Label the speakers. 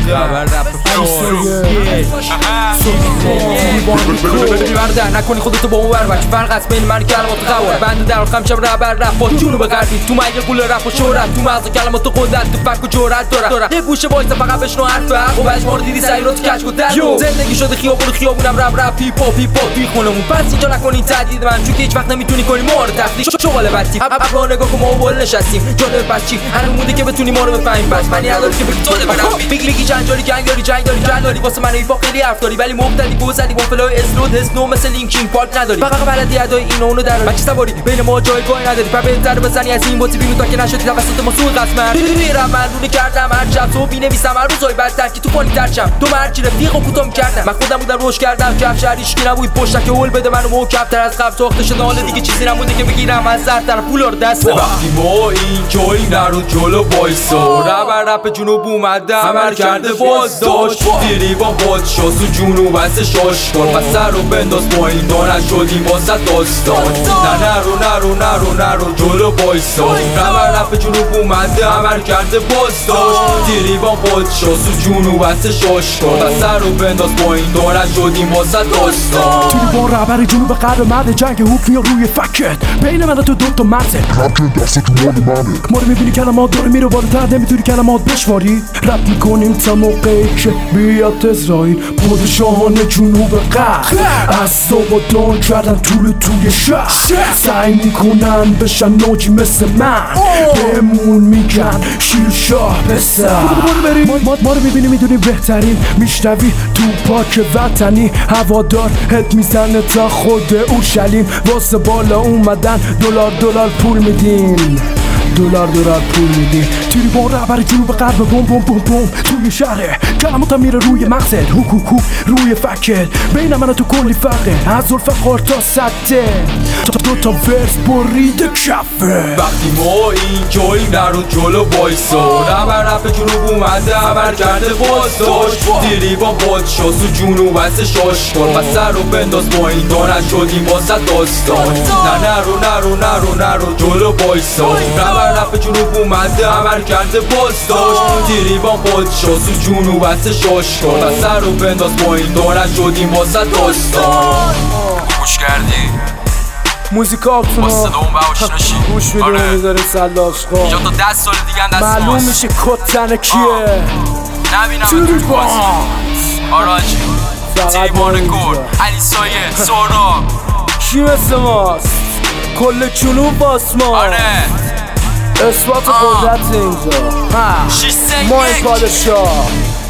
Speaker 1: بردن نکنی خودتو با اون بربر فرق از بین من کلمات قواره بنده در خم شب ربر رپ با جنوب غربی تو مگه قول رپ و شهرت تو مغز کلمات قدرت تو فک و جرأت داره یه گوشه وایس فقط بشنو حرف حق و بجمار دیدی سعی رو تو کج و در زندگی شده خیابونم رپ پیپا توی خونمون پس اینجا نکنین تهدید من چون که هیچ وقت نمیتونی کنی مورد تفلیک شغل بچی ابرو نگاه کن ما بول نشستیم جلوی بچی هر مونده که بتونی ما رو بفهمیم بس من نداری که بگی تو ده برام میگی جنجالی جنگاری واسه من ایفا خیلی حرف داری ولی مبتدی گوزدی با فلو اسلود هسنو مثل لینکین پارک نداری فقط بلدی ادای این اونو در بچی سواری بین ما جایگاهی نداری پر بهتر بزنی از این بوتی بینو تا که نشدی توسط ما سوء قسمت میرم من رونی کردم هر شب تو بینویسم هر روزای بعد که تو پالی ترشم تو مرچی رفیق و کوتاه کردم من خودم بودم روش کردم کف شهریش کی نبود پشت که هول بده منو محکم‌تر از قبل ساخته شده حالا دیگه چیزی نمونده که بگیرم از سر طرف پولا رو دست وقتی ما این جایی نرو جلو وایسا رپ جنوب اومده عمل کرده باز داشت دیری با باز شاسو جنوب بس شاش کن و سر رو بنداز پایین تا نشدیم واسه داستان نرو جلو وایسا رپ جنوب اومده عمل کرده باز داشت دیری با باز شاسو جنوب بس شاش کن و سر رو بنداز پایین تا نشدیم واسه داستان
Speaker 2: دیری با رهبر جنوب غرب مرد جنگ حکمی روی فکت بین من و تو دوتا مرزه
Speaker 3: رپ دست تو مال منه
Speaker 2: ما رو میبینی کلمات داره میره بالاتر نمیتونی کلمات بشماری رپ میکنیم تا موقعی که بیاد اسرائیل پادشاهان جنوب غرب از صبح دان کردن توی شهر سعی میکنن بشن ناجی مثل من بهمون میگن شیر شاه پسر ما رو میبینی میدونی بهترین میشنوی تو پاک وطنی هوادار هد میزنه تا خود اورشلیم واسه بالا اومدن دلار پول میدین دلار پول میدی تیری با رهبر جنوب غرب بوم توی شهره کلمات میره روی مغزت هوک روی فکر بین من و تو کلی فرقه از ذوالفقار تا سده دو ورس برید کفه
Speaker 1: وقتی ما این جایی نرو جلو وایسا رپ جنوب اومده عمل کرده باز داشت دیری با باز شاسو جنوب بس شاش کن و سر رو بنداز پایین تا نشدیم واسه داستان نرو جلو وایسا رپ جنوب اومده عمل کرده باز داشت دیری با باز شاسو جنوب بس شاش کن و سر رو بنداز پایین تا نشدیم واسه داستان
Speaker 4: گوش کردی؟
Speaker 2: موزیکاتونو
Speaker 4: با صدا اون بهاش نشید
Speaker 2: گوش میدونی میذاره سلاش خون
Speaker 4: اینجا تا 10 سال دیگه هم دست
Speaker 2: معلوم
Speaker 4: ماست
Speaker 2: میشه کتن کیه
Speaker 4: نبینم تو بازی آراجی تیریبان گل علی سایه سورا
Speaker 2: کی مثل ماست کل جنوب باسما
Speaker 4: آره
Speaker 2: اثبات قدرت اینجا ما این پادشاه